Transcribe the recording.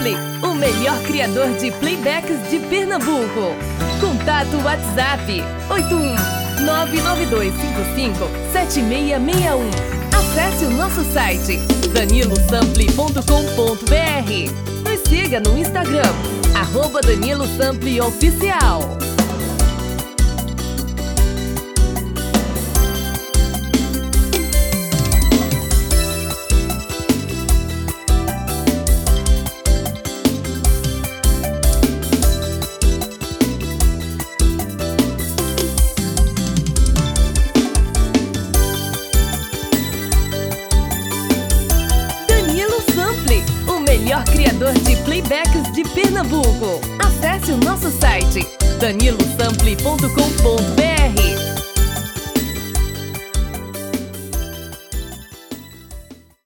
Sample, o melhor criador de playbacks de Pernambuco. Contato WhatsApp 81992557661. Acesse o nosso site danilosample.com.br. Nos siga no Instagram @DaniloSampleOficial. O melhor criador de playbacks de Pernambuco. Acesse o nosso site danilosample.com.br.